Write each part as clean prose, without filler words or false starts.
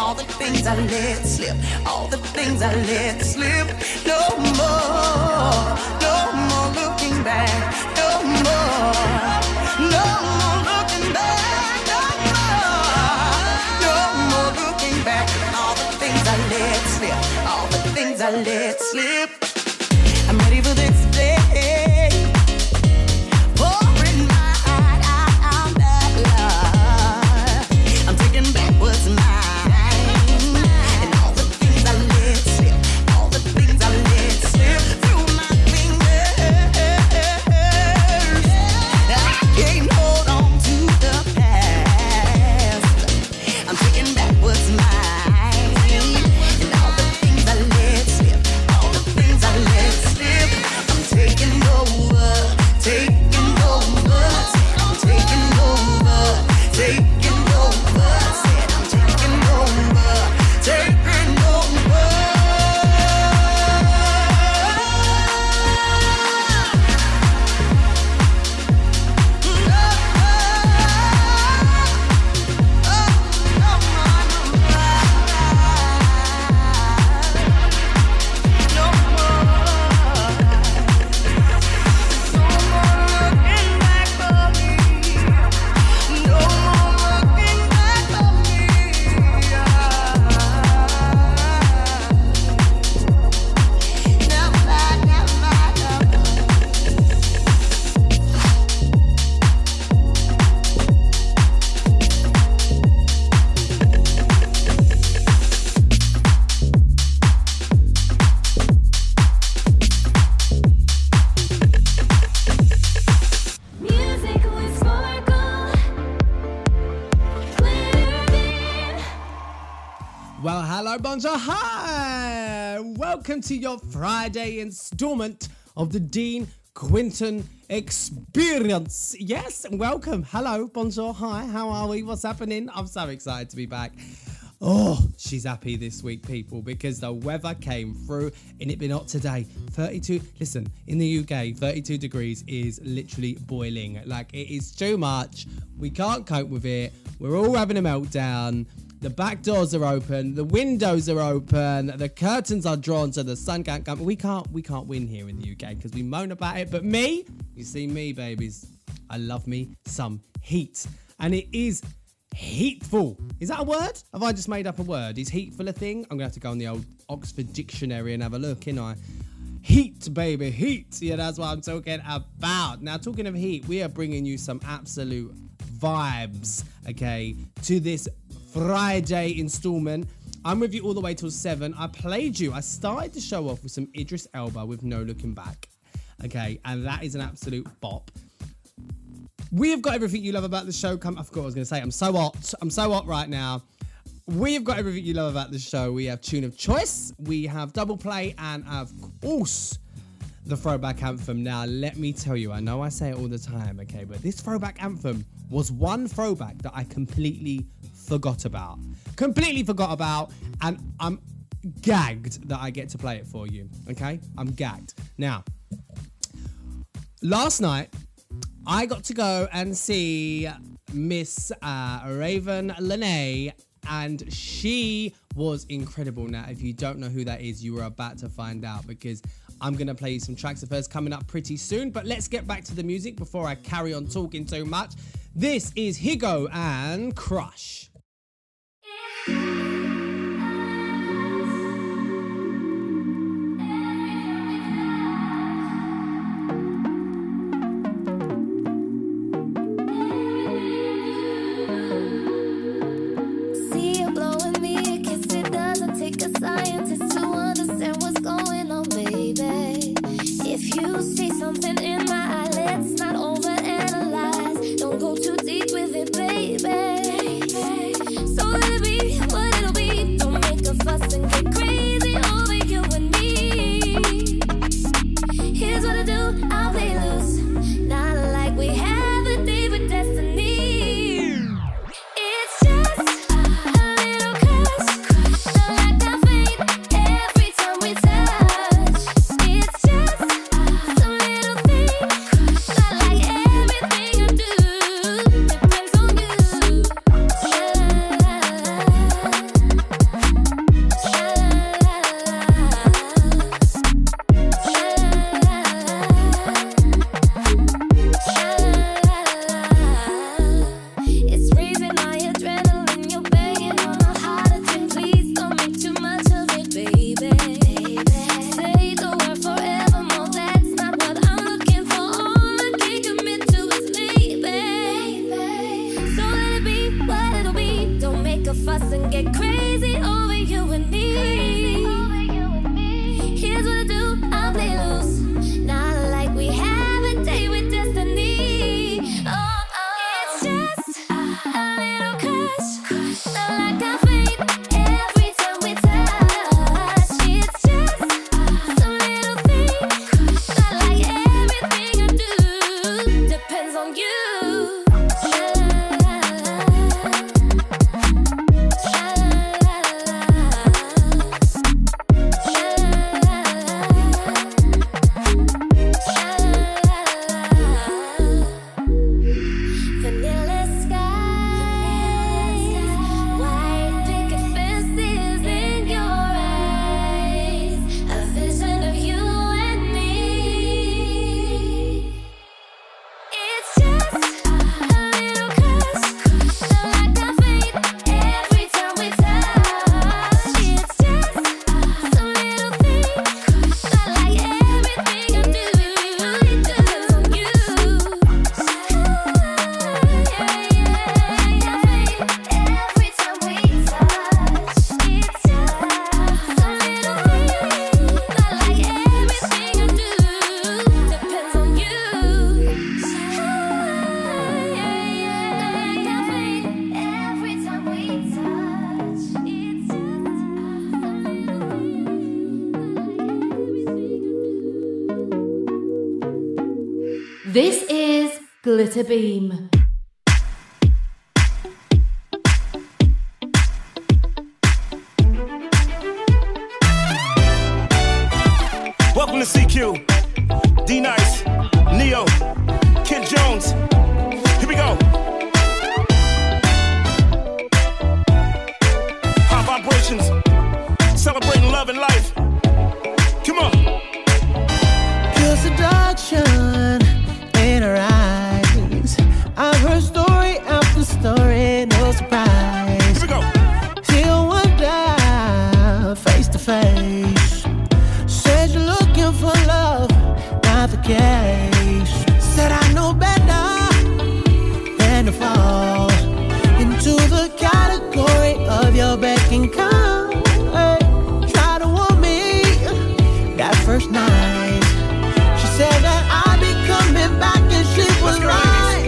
all the things I let slip, all the things I let slip. No more, no more looking back, no more, no more looking back, no more looking back. All the things I let slip, all the things I let slip. I'm ready for this day. Pouring my heart out that love. I'm taking back what's mine. And all the things I let slip, all the things I let slip through my fingers. I can't hold on to the past. I'm taking back what's mine. And all the things I let slip, all the things I let slip. I'm taking over, taking over. I'm taking over, taking over. Said I'm taking over, taking over. Music with sparkle, glitter. Well, hello, bonjour, hi! Welcome to your Friday installment of the Dean Quinton Experience. Yes, welcome. Hello, bonjour, hi. How are we? What's happening? I'm so excited to be back. Oh, she's happy this week, people, because the weather came through and it been hot today. 32, listen, in the UK, 32 degrees is literally boiling. Like, it is too much. We can't cope with it. We're all having a meltdown. The back doors are open. The windows are open. The curtains are drawn so the sun can't come. We can't win here in the UK because we moan about it. But me, you see me, babies, I love me some heat. And it is heatful. Is that a word? Have I just made up a word? Is heatful a thing? I'm going to have to go on the old Oxford Dictionary and have a look, ain't I? Heat, baby, heat. Yeah, that's what I'm talking about. Now, talking of heat, we are bringing you some absolute vibes, okay, to this Friday installment. I'm with you all the way till 7. I started the show off with some Idris Elba with No Looking Back, okay, and that is an absolute bop. We have got everything you love about the show. I forgot what I was going to say. I'm so hot right now. We have got everything you love about the show. We have Tune of Choice, we have Double Play, and of course, the Throwback Anthem. Now, let me tell you, I know I say it all the time, okay, but this Throwback Anthem was one throwback that I completely forgot about, and I'm gagged that I get to play it for you, okay? I'm gagged. Now, last night, I got to go and see Miss Raven Lenae, and she was incredible. Now, if you don't know who that is, you are about to find out, because I'm going to play you some tracks of hers coming up pretty soon. But let's get back to the music before I carry on talking too much. This is Higo and Crush. See you blowing me a kiss. It doesn't take a scientist to understand what's going on, baby. If you see something in my eye, let's not overanalyze. Don't go too deep with it, baby. So let me, what did This is Glitterbeam. Welcome to CQ. D-Nice, Neo, Kid Jones. Here we go. High vibrations, celebrating love and life. Come on. Pure seduction in her eyes. I've heard story after story, no surprise. Here we go. Till one day, face to face, said you're looking for love, not the case. Said I know better than to fall into the category of your beck and call. Hey, try to want me that first night. She said that I'd be coming back and she was right.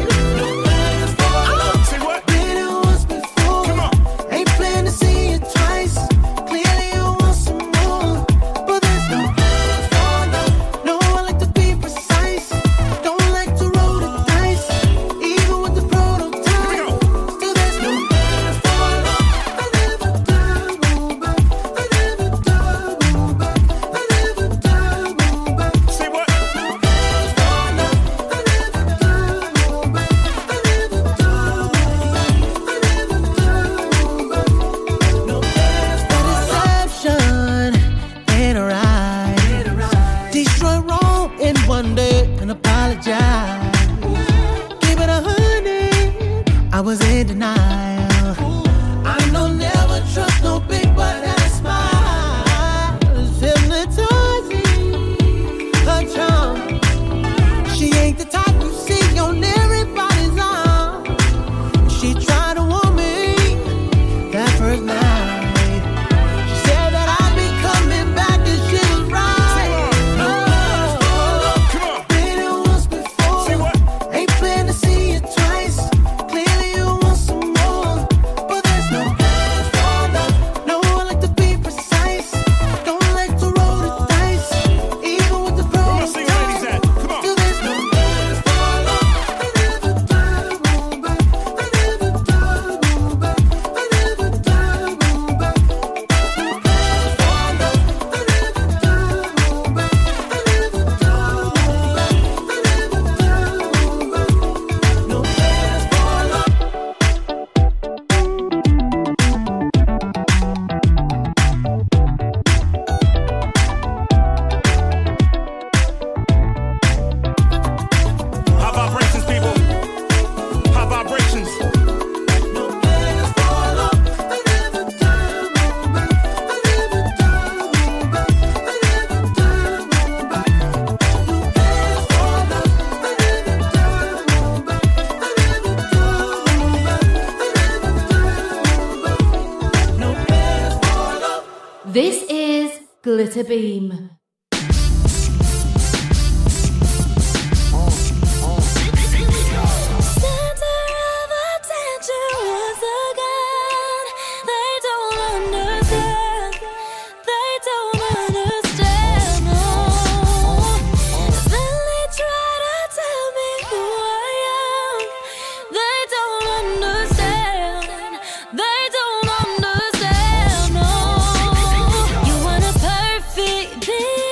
Say what? Been it once before. Come on. Ain't plan to see it twice. Clearly you want some more, but there's no follow. No, I like to be precise. Don't like to roll the dice, even with the prototype. Still there's no follow. I never double back. I never double back. I never double back. Say what? Follow. I never double back. I never double back. I never double back. No, deception in her eyes. Destroy wrong in one day and apologize. Give it 100. I was in denial. I know never trust no big butt and a smile. It's hypnotizing. Her charm. She ain't the type you see on everybody's arm. She tried to want me that first night. She said that I'd be coming back and she was right. Come on. Been it once before. Say what? Ain't plan to see it twice. Clearly you want some more, but there's no follow. No, I like to be precise. Don't like to roll the dice, even with the Where my single ladies at? Come on. Still there's no follow. I never double back. I never double back. I never double back. Follow. I never double back. I never double back. I never double back. No follow. High vibrations, people. High vibrations. This is Glitterbeam. Center of attention once again. They don't understand. They don't understand. No. Then they try to tell me who I am. They don't understand. They don't understand. No. You want a perfect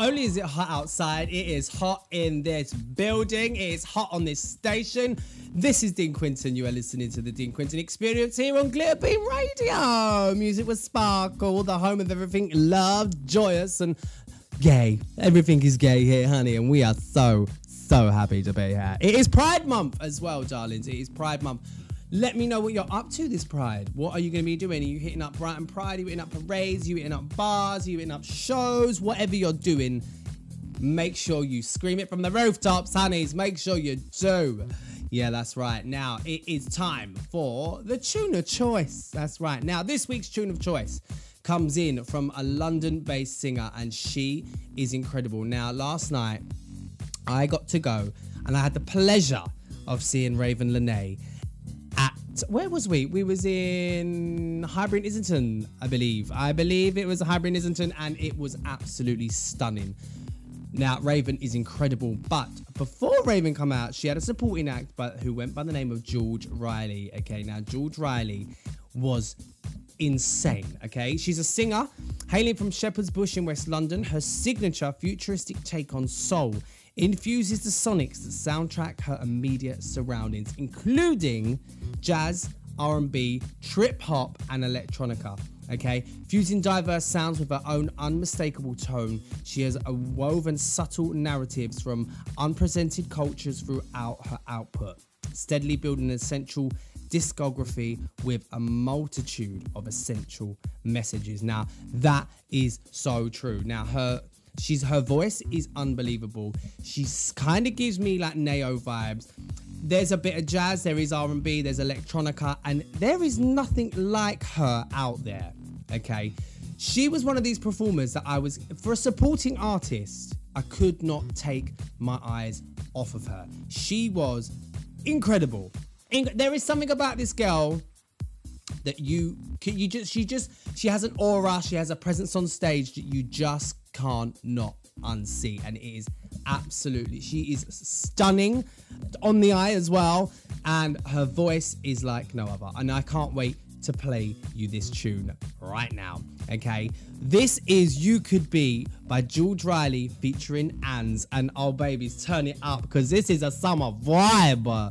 only is it hot outside, it is hot in this building. It is hot on this station. This is Dean Quinton. You are listening to the Dean Quinton Experience here on Glitterbeam Radio. Music with sparkle, the home of everything loved, joyous, and gay. Everything is gay here, honey, and we are so happy to be here. It is Pride Month as well, darlings. It is Pride Month. Let me know what you're up to this Pride. What are you going to be doing? Are you hitting up Brighton Pride? Are you hitting up parades? Are you hitting up bars? Are you hitting up shows? Whatever you're doing, make sure you scream it from the rooftops, honeys. Make sure you do. Yeah, that's right. Now, it is time for the tune of choice. That's right. Now, this week's tune of choice comes in from a London-based singer, and she is incredible. Now, last night, I got to go, and I had the pleasure of seeing Raven Lenae at, where was we? We was in Highbury and Islington, I believe. I believe it was Highbury and Islington, and it was absolutely stunning. Now, Raven is incredible, but before Raven come out, she had a supporting act who went by the name of George Riley. Okay, now George Riley was insane. Okay, she's a singer hailing from Shepherd's Bush in West London. Her signature futuristic take on soul infuses the sonics that soundtrack her immediate surroundings, including jazz, R&B, trip hop, and electronica. Okay, fusing diverse sounds with her own unmistakable tone, she has woven subtle narratives from unpresented cultures throughout her output, steadily building an essential discography with a multitude of essential messages. Now, that is so true. Now, her voice is unbelievable. She's kind of gives me like Neo vibes. There's a bit of jazz, there is R&B, there's electronica, and there is nothing like her out there. Okay, she was one of these performers that for a supporting artist, I could not take my eyes off of her. She was incredible. There is something about this girl that she has an aura, she has a presence on stage that you just can't not unsee, and it is absolutely, she is stunning on the eye as well, and her voice is like no other, and I can't wait to play you this tune right now. Okay, this is You Could Be by George Riley featuring Anz, and oh babies, turn it up because this is a summer vibe.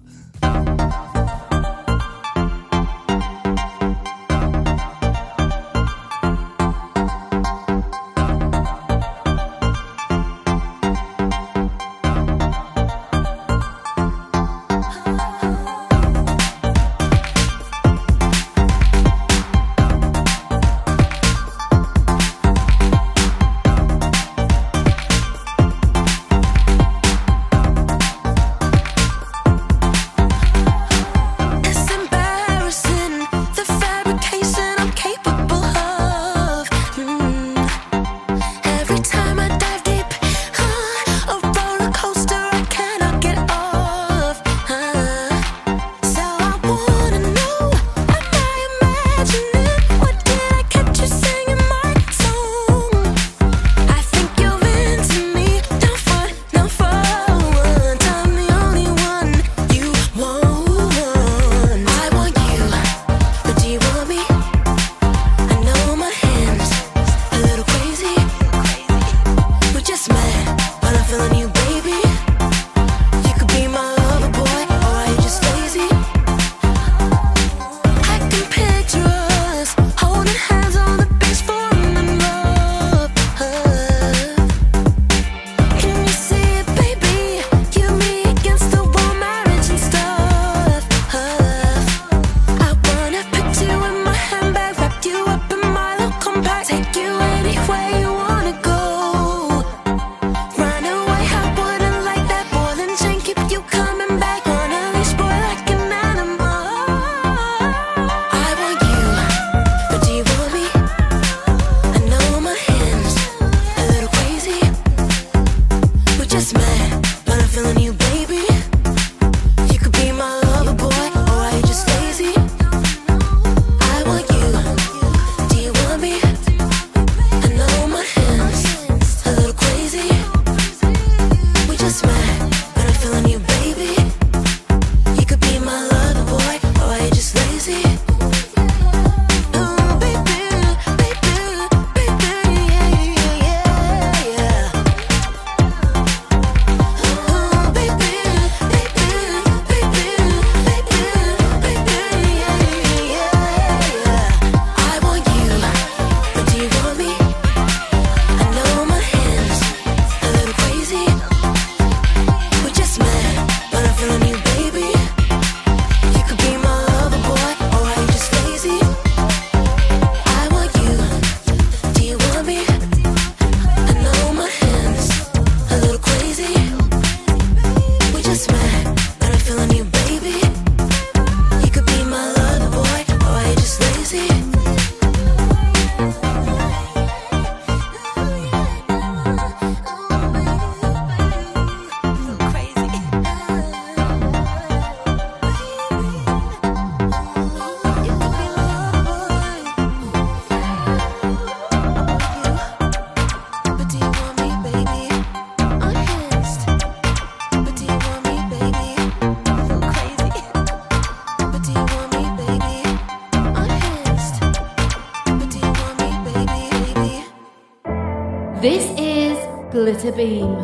Glitter Beam.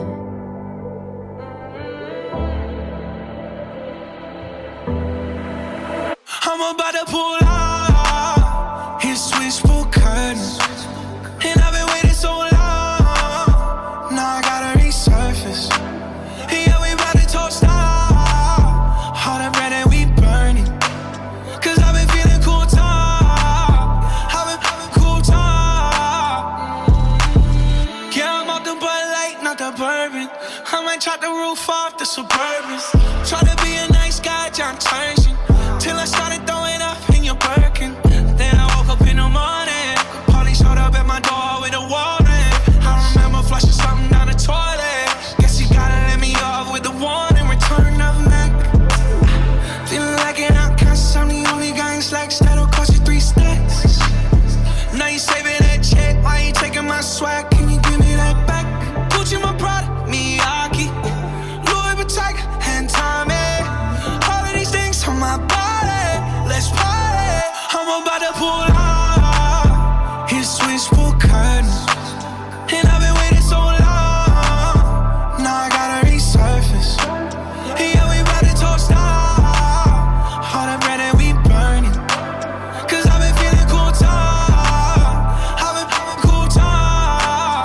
I'm about to pull out his switchboard curtains, and I've been waiting so long. Now I gotta resurface. Yeah, we about to toast out all the bread that we burning. 'Cause I've been feeling cool time. I've been feeling cool time. Yeah, I'm off the Bud Light, not the bourbon. I might chop the roof off the Suburbans. Try to be a nice guy, John Turner. Till I started throwing up in your Birkin. Then I woke up in the morning. Police showed up at my door with a warrant. I remember flushing something down the toilet. Guess you gotta let me off with the warning. Return of neck. Feeling like an outcast. I'm the only guy in slacks that'll cost you 3 stacks. Now you saving that check. Why you taking my swag? Can you give me that back? Gucci my product, Miyake, Louis Vuitton, and Tommy. All of these things on my body. Let's party. I'm about to pull out his switchboard curtains, and I've been waiting so long. Now I gotta resurface. Yeah, we about to toast out all the bread that we burning. 'Cause I've been feeling cool time. I've been feeling cool time.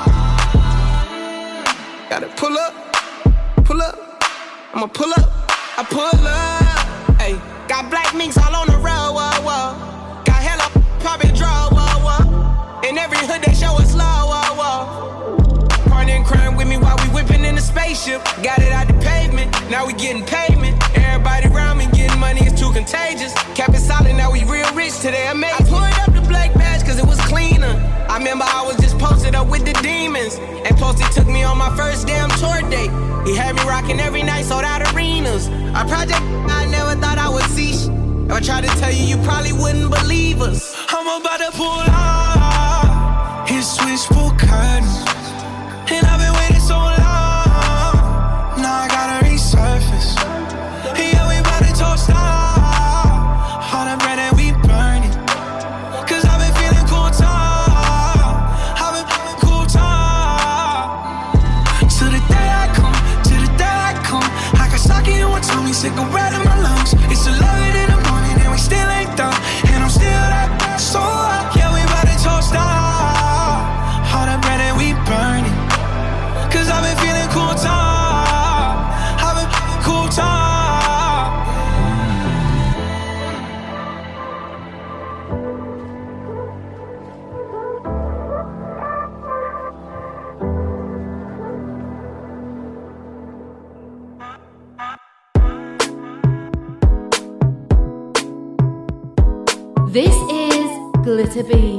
Gotta pull up, pull up. I'ma pull up, I pull up. Hey. Got black minks all on the road, whoa, whoa. Got hella poppin' draw, whoa, whoa. In every hood they show us low, whoa, whoa. Partner in crime with me while we whippin' in the spaceship. Got it out the pavement, now we getting payment. Everybody around me getting money is too contagious. Cap it solid, now we real rich today, amazing. I pulled up the black badge cause it was cleaner. I remember I was just posted up with the demons. And Posty took me on my first damn tour date. He had me rocking every night, sold out arenas. A project I never thought I would see. If I tried to tell you, you probably wouldn't believe us. I'm about to pull out his switchboard curtains, and I've been waiting so long. Now I gotta resurface. Yeah, we about to toast out all the bread that we burning. 'Cause I've been feeling cool time. I've been feeling cool time. To the day I come, to the day I come, I got stock in one Tommy, cigarette in my lungs. It's 11 in the morning and we still ain't done, and I'm still that so up. Yeah, we about to toast out all the bread that we burning. 'Cause I've been feeling cool time. I've been feeling cool time. This is Glitter Beam.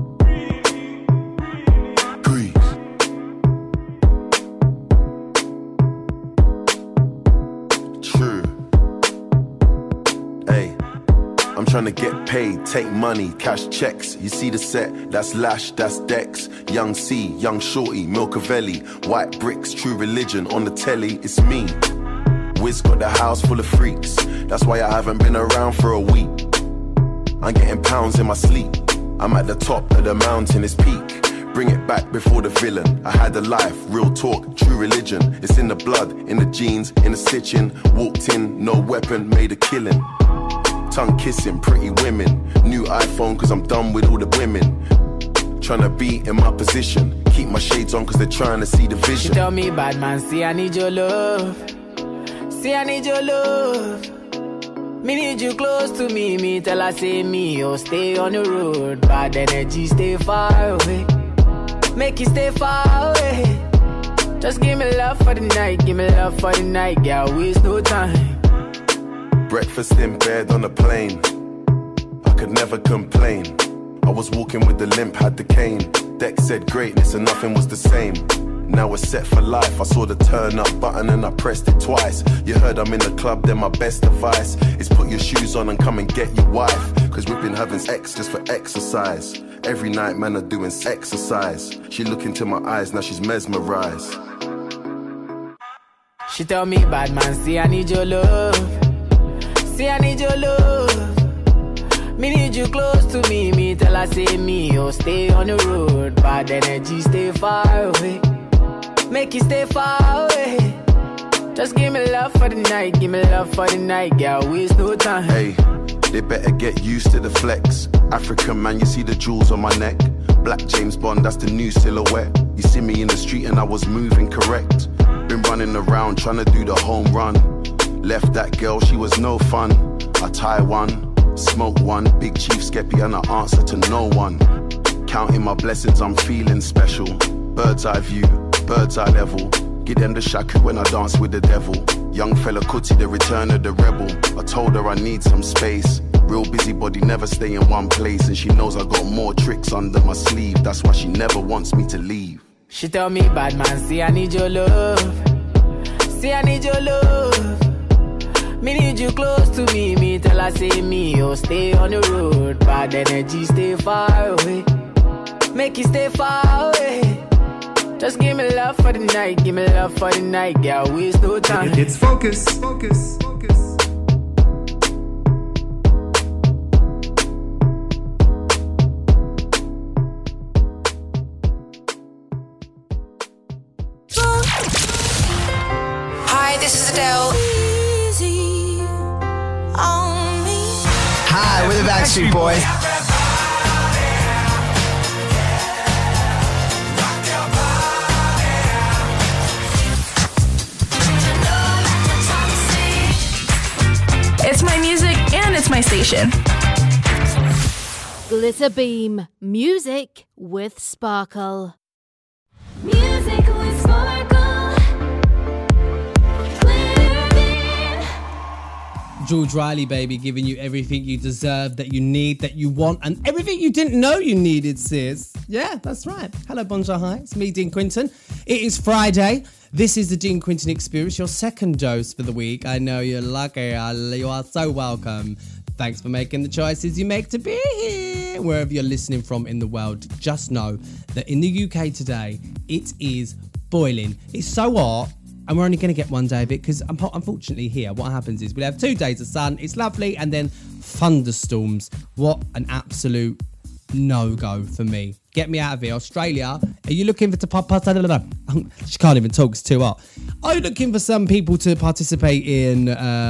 Trying to get paid, take money, cash checks. You see the set, that's Lash, that's Dex. Young C, Young Shorty, Milcavelli. White bricks, True Religion, on the telly, it's me. Wiz got the house full of freaks. That's why I haven't been around for a week. I'm getting pounds in my sleep. I'm at the top of the mountain, it's peak. Bring it back before the villain. I had a life, real talk, true religion. It's in the blood, in the jeans, in the stitching. Walked in, no weapon, made a killing. Tongue kissing, pretty women. New iPhone cause I'm done with all the women. Tryna be in my position. Keep my shades on cause they're trying to see the vision. She tell me, bad man, see I need your love. See I need your love. Me need you close to me. Me tell her say me, oh stay on the road. Bad energy stay far away. Make you stay far away. Just give me love for the night. Give me love for the night. Yeah, waste no time. Breakfast in bed on a plane. I could never complain. I was walking with the limp, had the cane. Deck said greatness and nothing was the same. Now we're set for life. I saw the turn up button and I pressed it twice. You heard I'm in the club, then my best advice is put your shoes on and come and get your wife. Cause we've been having sex just for exercise. Every night man are doing exercise. She look into my eyes, now she's mesmerized. She tell me, bad man, see I need your love. See I need your love. Me need you close to me. Me tell her say me, oh stay on the road. Bad energy stay far away. make you stay far away. Just give me love for the night, give me love for the night, girl, waste no time. Hey, they better get used to the flex. African man, you see the jewels on my neck. Black James Bond, that's the new silhouette. You see me in the street and I was moving correct. Been running around trying to do the home run. Left that girl, she was no fun. I tie one, smoke one, big chief skeppy and I answer to no one. Counting my blessings, I'm feeling special. Bird's eye view, bird's eye level. Give them the shaku when I dance with the devil. Young fella Kuti, the return of the rebel. I told her I need some space. Real busybody, never stay in one place. And she knows I got more tricks under my sleeve. That's why she never wants me to leave. She tell me, bad man, see I need your love. See I need your love. Me need you close to me. Me tell her say me, oh stay on the road. Bad energy, stay far away. Make you stay far away. Just give me love for the night, give me love for the night, girl, waste no time. It's focus, focus, focus. Hi, this is Adele. Easy on me. Hi, we're the Backstreet Boys. It's my music and it's my station. Glitter Beam. Music with sparkle. Music with sparkle. Glitter Beam. George Riley, baby, giving you everything you deserve, that you need, that you want, and everything you didn't know you needed, sis. Yeah, that's right. Hello, Bonjour, hi. It's me, Dean Quinton. It is Friday. This is the Dean Quinton Experience, your second dose for the week. I know you're lucky. You are so welcome. Thanks for making the choices you make to be here. Wherever you're listening from in the world, just know that in the UK today, it is boiling. It's so hot. And we're only going to get one day of it because unfortunately here, what happens is we'll have 2 days of sun. It's lovely. And then thunderstorms. What an absolute no-go for me. Get me out of here. Australia, are you looking for she can't even talk, it's too hot. Are you looking for some people to participate in,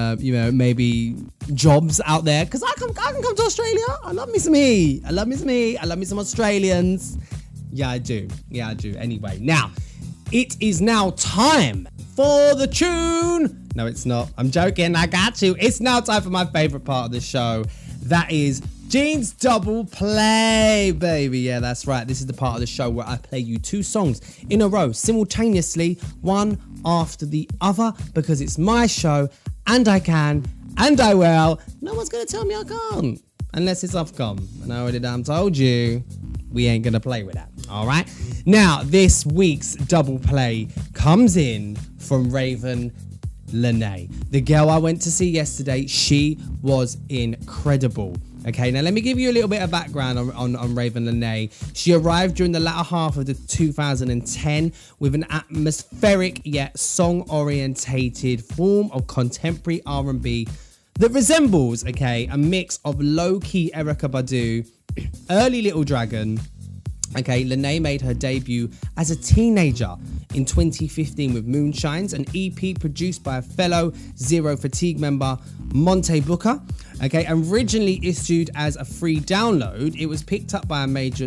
maybe jobs out there? Because I can come to Australia. I love me some heat. I love me some Australians. Yeah, I do. Anyway, now, it is now time for the tune. No, it's not. I'm joking. I got you. It's now time for my favourite part of the show. That is Dean's Double Play, baby. Yeah, that's right. This is the part of the show where I play you 2 songs in a row, simultaneously, one after the other, because it's my show, and I can, and I will. No one's going to tell me I can't, unless it's Ofcom. And I already done told you, we ain't going to play with that. All right? Now, this week's Double Play comes in from Raven Lenae. The girl I went to see yesterday, she was incredible. Okay, now let me give you a little bit of background on Raven Lenae. She arrived during the latter half of the 2010 with an atmospheric yet song-orientated form of contemporary R&B that resembles, okay, a mix of low-key Erykah Badu, early Little Dragon. Okay, Lenae made her debut as a teenager in 2015 with Moonshines, an EP produced by a fellow Zero Fatigue member, Monte Booker. Okay, originally issued as a free download, it was picked up by a major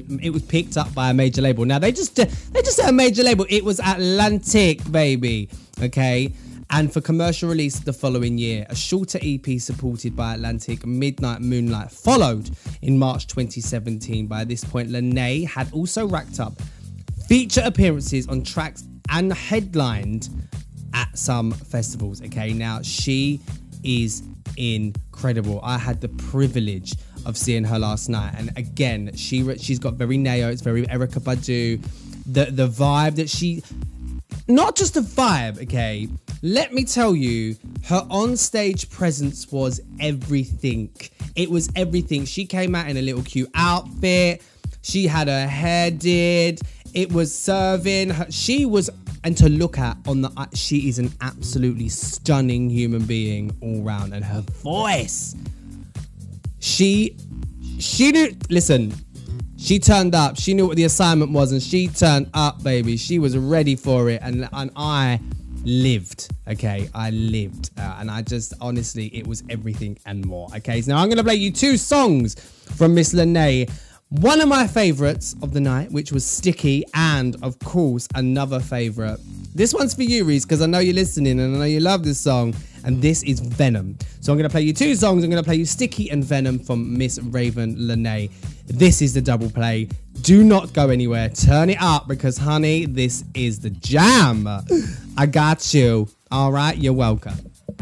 label. Now they just said a major label. It was Atlantic, baby. Okay. And for commercial release the following year, a shorter EP supported by Atlantic, Midnight Moonlight, followed in March 2017. By this point, Lenae had also racked up feature appearances on tracks and headlined at some festivals. Okay, now she is incredible. I had the privilege of seeing her last night, and again, she's got very Neo, it's very Erykah Badu. The vibe that she, not just the vibe, okay. Let me tell you, her on-stage presence was everything. It was everything. She came out in a little cute outfit. She had her hair did. It was serving. She was, and to look at she is an absolutely stunning human being all round. And her voice, she did, listen, She turned up. She knew what the assignment was, and she turned up, baby. She was ready for it, and I lived. Okay, I lived, and I just honestly, it was everything and more. Okay, so now I'm gonna play you 2 songs from Miss Lene. One of my favorites of the night, which was Sticky, and of course another favorite. This one's for you, Reese, because I know you're listening and I know you love this song. And this is Venom. So I'm going to play you 2 songs. I'm going to play you Sticky and Venom from Miss Raven Lene. This is the double play. Do not go anywhere. Turn it up because, honey, this is the jam. I got you. All right, you're welcome.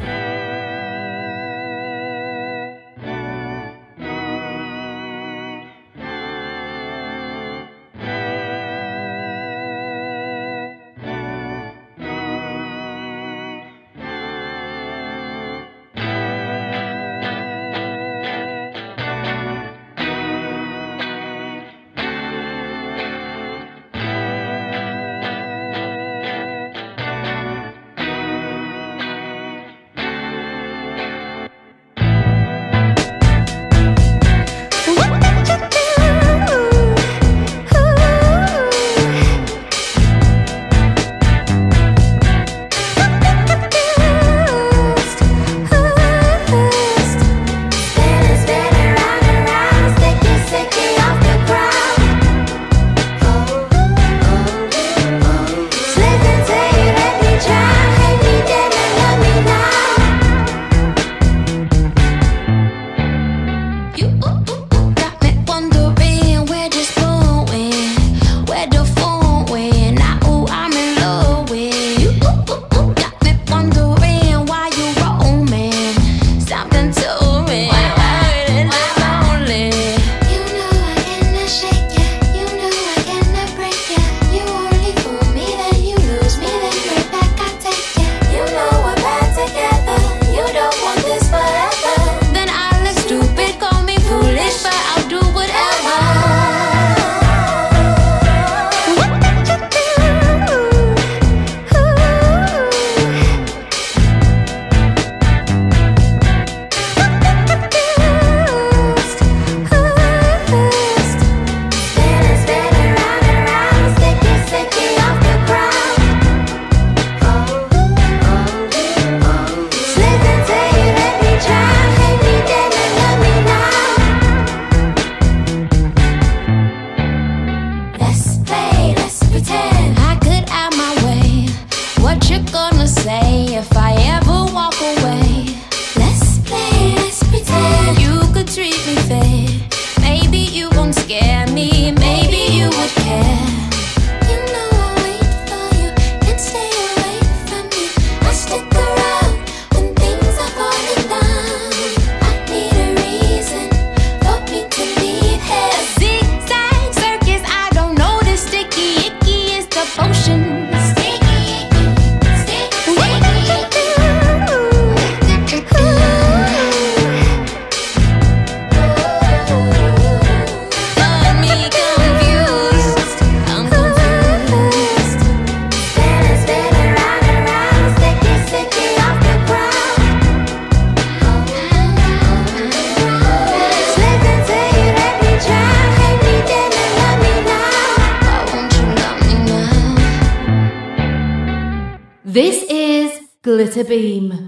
This is Glitter Beam.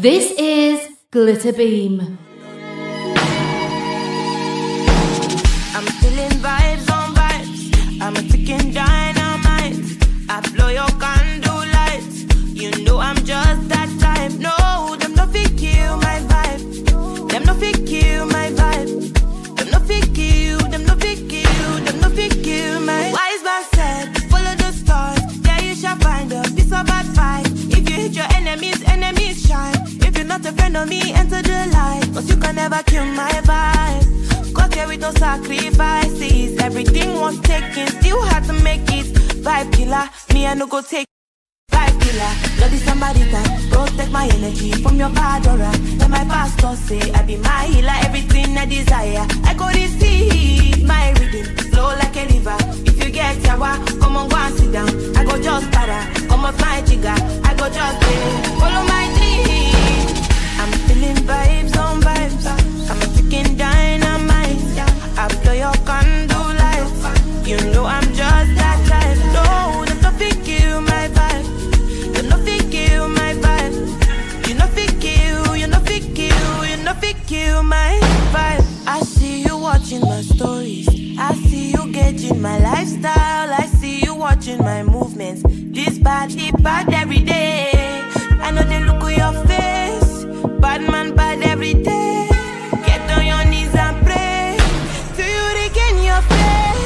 This is Glitter Beam. I'm feeling vibes on vibes. I'm a ticking dynamite. I blow your candle lights. You know I'm just that type. No, them no fit kill my vibe. Them no fit kill my vibe. Them no fit kill. Them no fit kill. Them no fit kill my. Wise man said, follow the stars. Yeah, you shall find a piece of bad fight. If you hit your enemies, enemies shine. If you're not a friend of me, enter the light. Cause you can never kill my vibe. Got here with no sacrifices. Everything was taken, still had to make it. Vibe killer, me I no go take. Vibe killer, bloody somebody time. Protect my energy from your bad aura. Let my pastor say I be my healer. Everything I desire, I go receive. My rhythm flow like a river. If you get yawa, come on go and sit down. I go just para, come off my jigger. I go just follow my dream. I'm feeling vibes on vibes. I'm a ticking dynamite. I blow your candle lights. You know I'm just that type. No, them no fit kill my vibe. Them no fit kill my vibe. You no fit kill, you no fit kill, you no fit kill my vibe. I see you watching my stories. I see you gauging my lifestyle. I see you watching my movements. This bad, deep bad every day. I know they look at your face. Bad man bad every day. Get on your knees and pray till you regain your faith.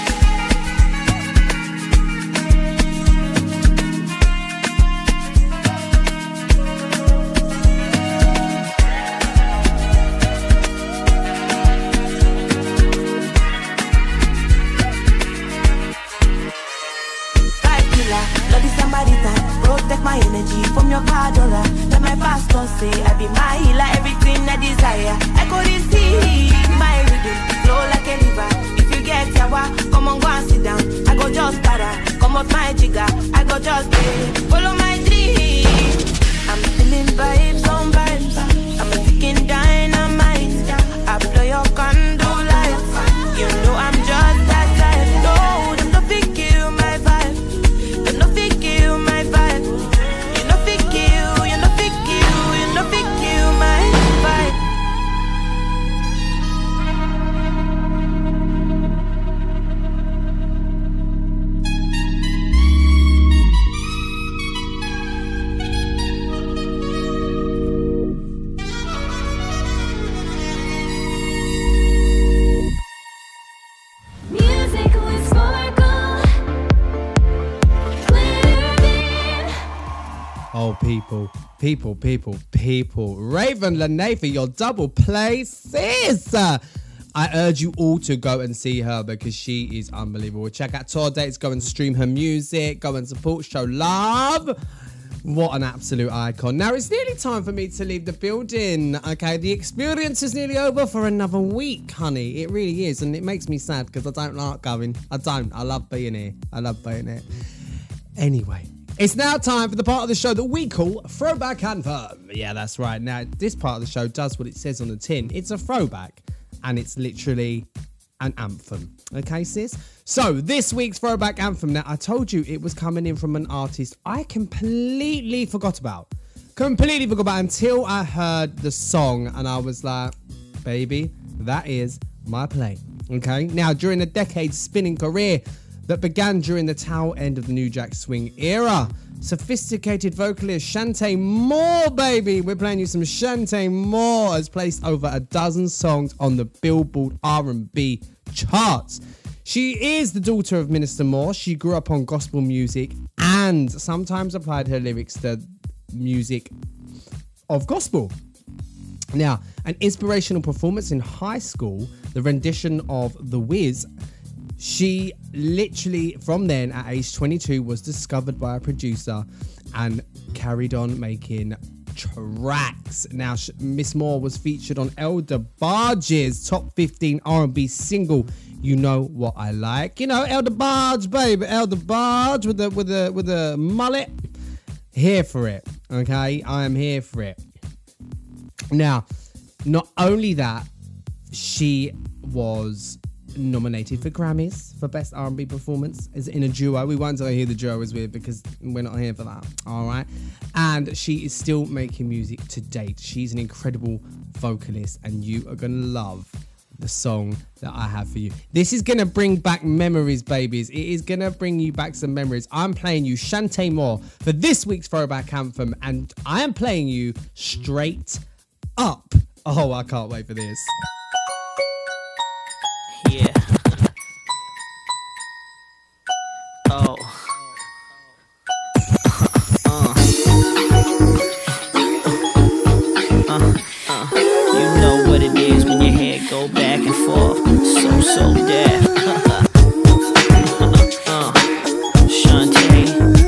Vibe killer, bloody somebody time. Protect my energy from your bad aura. Let my pastor say I be my healer. Everything I desire, I go receive. My rhythm flow like a river. If you get yawa, come on go and sit down. I go just para, come off my jigger. I go just follow my dream. I'm feeling vibes on vibes. I'm a ticking dynamite. I blow your candle lights. You know I'm just that type. No, them no fit kill my vibe. Them no fit kill my vibe. You no fit kill, you no fit kill, you no fit kill my vibe. Music with sparkle. Glitter beam. Oh, people. Raven Lanefa, your double play sis. I urge you all to go and see her because she is unbelievable. Check out tour dates, go and stream her music, go and support, show love. What an absolute icon. Now it's nearly time for me to leave the building. Okay, the experience is nearly over for another week, honey. It really is, and it makes me sad because I don't like going. I love being here. Anyway, it's now time for the part of the show that we call Throwback Anthem. Yeah, that's right. Now, this part of the show does what it says on the tin. It's a throwback, and it's literally an anthem. Okay, sis? So, this week's Throwback Anthem. Now, I told you it was coming in from an artist I completely forgot about. Until I heard the song, and I was like, baby, that is my play. Okay? Now, during a decade-spinning career that began during the tail end of the New Jack Swing era, sophisticated vocalist Shantae Moore, baby, we're playing you some Shantae Moore, has placed over a dozen songs on the Billboard R&B charts. She is the daughter of Minister Moore. She grew up on gospel music and sometimes applied her lyrics to music of gospel. Now, an inspirational performance in high school, the rendition of The Wiz. She literally, from then, at age 22, was discovered by a producer and carried on making tracks. Now, Miss Moore was featured on Elder Barge's top 15 R&B single, You Know What I Like. You know, Elder Barge, baby. Elder Barge with the mullet. Here for it, okay? I am here for it. Now, not only that, she was nominated for Grammys for Best R&B Performance as in a duo. We won't tell you who the duo is with because we're not here for that, all right? And she is still making music to date. She's an incredible vocalist, and you are going to love the song that I have for you. This is going to bring back memories, babies. It is going to bring you back some memories. I'm playing you Shantae Moore for this week's Throwback Anthem, and I am playing you Straight Up. Oh, I can't wait for this. Yeah. Oh. You know what it is when your head go back and forth. So deaf. Shantae.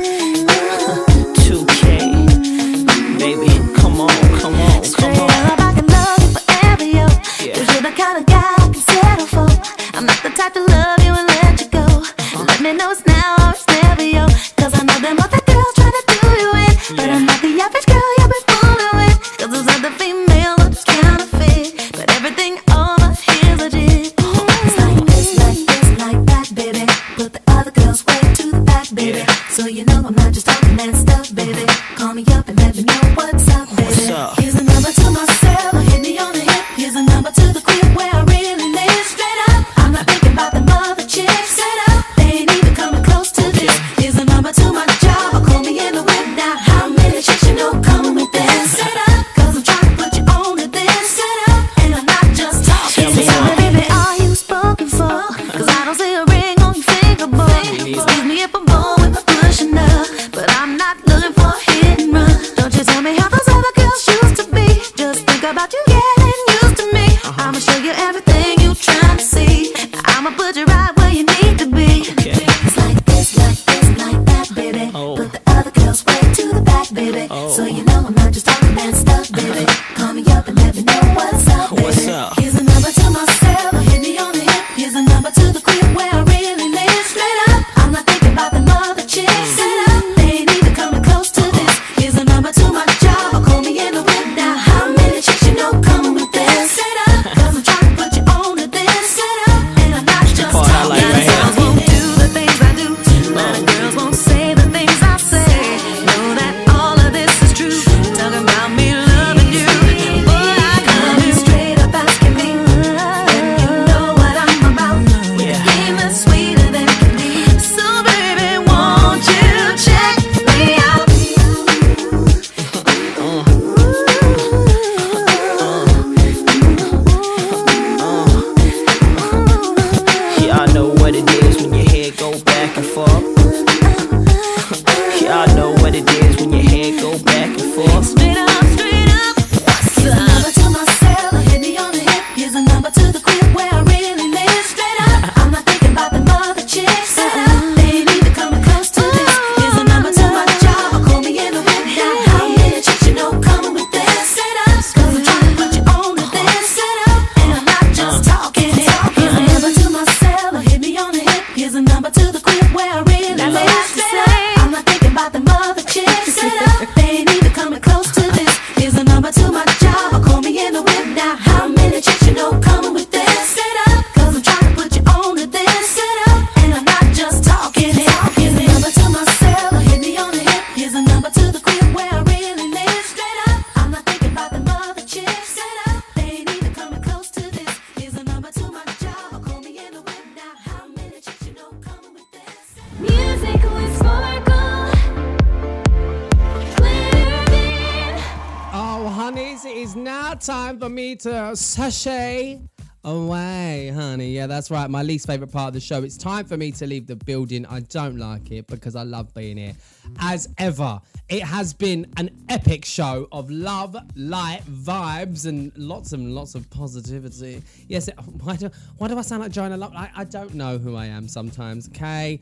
2K. Baby, come on. Straight up, I can love you forever, yo. Cause you're the kind of guy I can settle for. I'm not the type to love you and let you go. Let me know it's now or it's never, yo. Cause I know them other girls try to do you in. But I'm not the average girl you've been fooling with. Cause those other females are just counterfeit. But everything over here's legit. It's like this, like that, baby. Put the other girls way to the back, baby. So you know I'm not just talking that stuff, baby. Call me up and let me know what's up, baby. What's up? Here's a number to my cell, hit me on the hip. Here's a number to the crib where I really live. Straight up, I'm not thinking about the mother chicks. Straight up, they ain't even coming close to this. Here's a number to my job, or call me in the whip. Now how many chicks you know coming with this? Straight up, cause I'm trying to put you on to this. Straight up, and I'm not just talking. Tell me, baby, are you spoken for? Cause I don't see a ring on your finger, boy. Excuse me if I'm bold with my pushing up, but I'm not looking for a hit and run. Don't you tell me how those other girls used to be. Just think about you getting used to me. I'ma show you everything you trying to see. I'ma put you right where you need to be. It's like this, like that, baby. Put the other girls way to the back, baby. So you know I'm not just talking that stuff, baby. Call me up and let me know what's up, baby. What's up? Here's a number to my cell, hit me on the hip. Here's a number to the crib where I really live. Straight up, I'm not thinking about the mother chicks. Straight up, they ain't even coming close to this. Here's a number to my job, or call me in the whip. Now how many chicks you know coming with this? Straight up, cause I'm trying to put you on to this. Straight up, and I'm not just Part I like talking. right here. Girls won't do the things I do. A lot of girls won't say the things I say. Know that all of this is true. Talking about me loving you. Boy, I come in straight up asking me. And you know what I'm about. With a game that's sweeter than it can be. So baby, won't you check me out? Y'all know what it is when your head go back and forth. Y'all know what it is when your head go back and forth. Straight up. Here's a number to my cell, hit me on the hip. Here's a number to the crib where I really live. Straight up, I'm not thinking about the mother chicks. Straight up, they ain't even coming close to this. Here's a number to my job, or call me in the whip. Now how many chicks you know coming with this? Straight up, cause I'm trying to put you on to this. Straight up, and I'm not just talking it. Here's a number to my cell, hit me on the hip. Here's a number to the crib where I really live. Straight up, I'm not thinking about the mother chicks. Straight up, they ain't even coming close to this. Here's a number to my job, or call me in the whip. Now how many chicks you know coming with this? Straight up, cause I'm trying to put you on to this. Straight up, and I'm not just talking it. Here's a number to my cell, hit me on the hip. Here's a number to the crib where I really live. Straight up, I'm not thinking about the mother chicks. Straight up, they ain't even coming close to this. Here's a number to my job, or call me in the whip. Now how many chicks you know coming with this? Music with sparkle, glitter beam. Oh, honeys, it is now time for me to sashay away, honey. Yeah, that's right. My least favourite part of the show. It's time for me to leave the building. I don't like it because I love being here. As ever, it has been an epic show of love, light, vibes, and lots of positivity. Yes, why do I sound like Joanna Love? I don't know who I am sometimes, okay?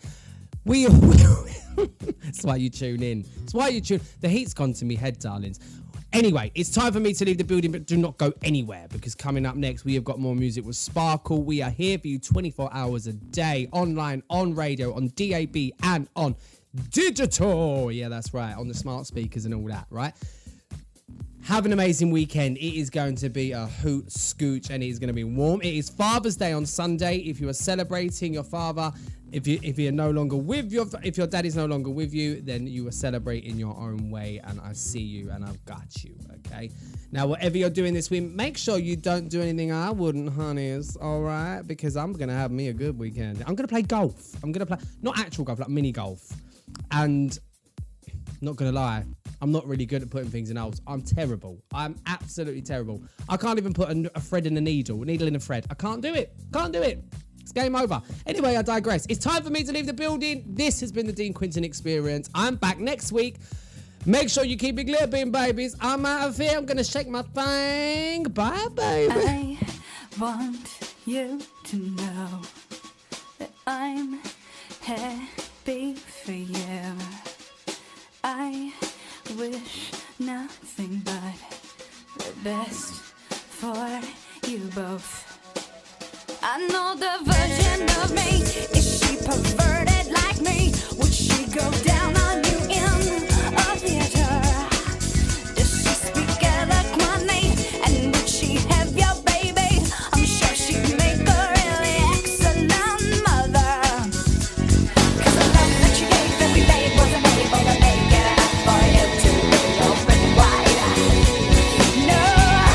That's why you tune in. It's why you tune. The heat's gone to me head, darlings. Anyway, it's time for me to leave the building, but do not go anywhere because coming up next, we have got more music with Sparkle. We are here for you 24 hours a day, online, on radio, on DAB, and on digital. Yeah, that's right, on the smart speakers and all that, right? Have an amazing weekend. It is going to be a hoot scooch and it is going to be warm. It is Father's Day on Sunday. If you are celebrating your father, if you're no longer with if your dad is no longer with you, then you are celebrating your own way. And I see you and I've got you. Okay. Now, whatever you're doing this week, make sure you don't do anything I wouldn't, honeys. All right, because I'm gonna have me a good weekend. I'm gonna play golf. I'm gonna play not actual golf, like mini golf, and. Not gonna lie, I'm not really good at putting things in holes. I'm terrible. I'm absolutely terrible. I can't even put a thread in a needle in a thread. I can't do it. Can't do it. It's game over. Anyway, I digress. It's time for me to leave the building. This has been the Dean Quinton Experience. I'm back next week. Make sure you keep it glitter bean, babies. I'm out of here. I'm gonna shake my thing. Bye, baby. I want you to know that I'm happy for you. I wish nothing but the best for you both. I know the version of me. Is she perverted like me? Would she go down on you in a theater? Does she speak eloquently? And would she have your baby? I'm sure she'd make a really excellent mother. 'Cause the love that you gave every day wasn't able to make it enough for you to be open wide. No.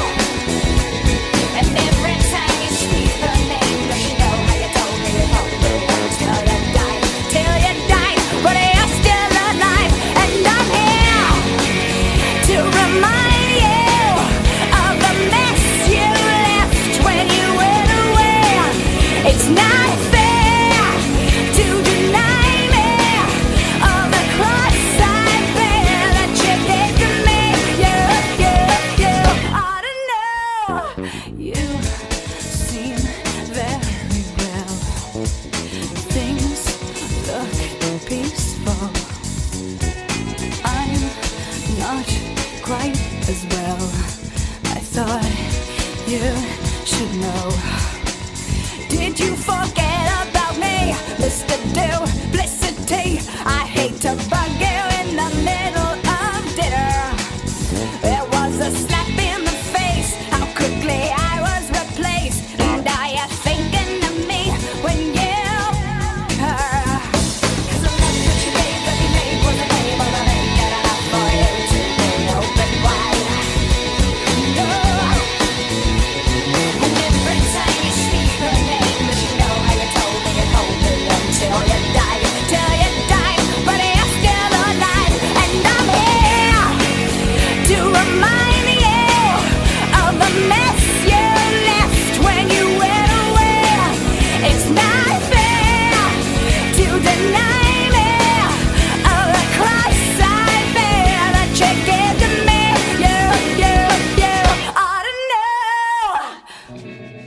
And every time you speak her name, does she know how you told me you hoped me until you died? Till you died, but you're still alive. And I'm here to remind you of the mess you left when you went away. It's not fair to deny me of the cross I bear that you did to me. You ought to know. You seem very well. Things look peaceful. I'm not quite as well. I thought you should know. Did you forget about me, Mr. Duplicity? I hate to bug you in the middle of dinner. There was a slap in the face, how quickly I was replaced. And are you thinking of me when you heard? 'Cause the love that you gave every day wasn't able to make it enough for you to be open wide. No. And every time you speak her name, does she know how you told me you'd hold me until you died? Till you died, but you're still alive. And I'm here to remind you of the mess you left when you went away. It's not fair to deny me of the cross I bear that you gave to me. You ought to know.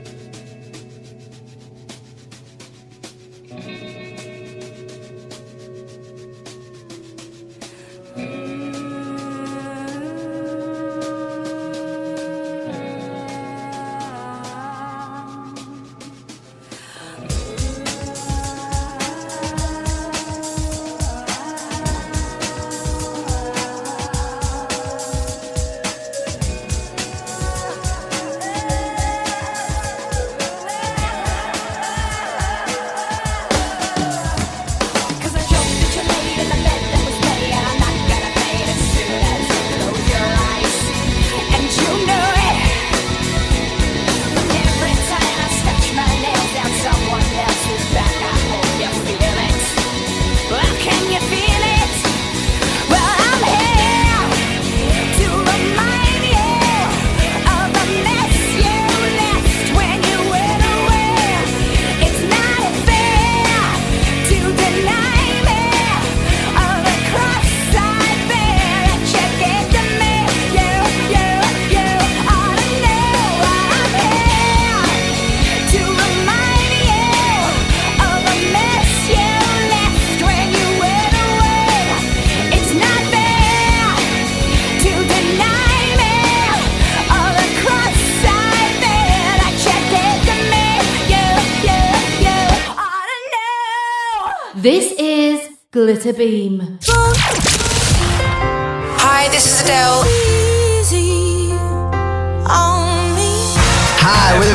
This is Glitter Beam. Hi, this is Adele.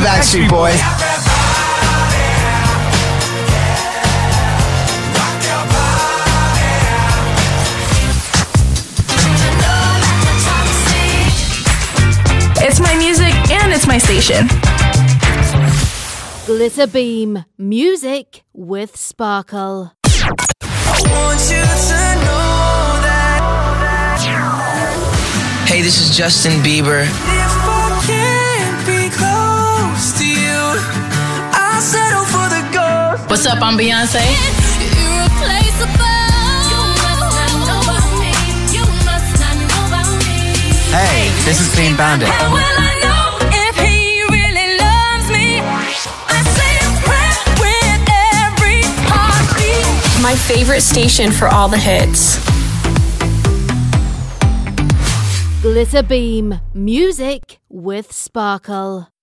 Backstreet Boys. It's my music and it's my station. Glitter Beam Music with Sparkle. I want you to know that. Hey, this is Justin Bieber. If I can't be close to you, I'll settle for the ghost. What's up? I'm Beyonce. Hey, this is Clean Bandit. My favorite station for all the hits. Glitter Beam Music with Sparkle.